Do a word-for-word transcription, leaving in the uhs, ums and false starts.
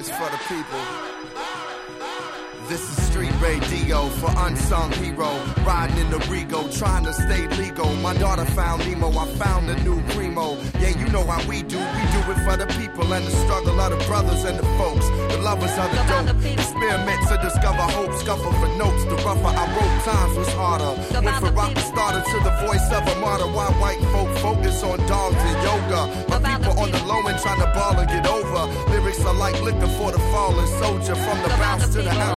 It's for the people. This is street radio for unsung hero. Riding in the Rego, trying to stay legal. My daughter found Nemo, I found a new primo. Yeah, you know how we do. We do it for the people and the struggle of the brothers and the folks. The lovers of the dope. Experiment to discover hope. Scuffle for notes. The rougher I wrote, times was harder. Went from rock starter to the voice of a martyr. Why white folk focus on dogs and yoga. My people on the low end trying to ball and get over. Lyrics are like liquor for the fallen soldier. From the bounce to the house.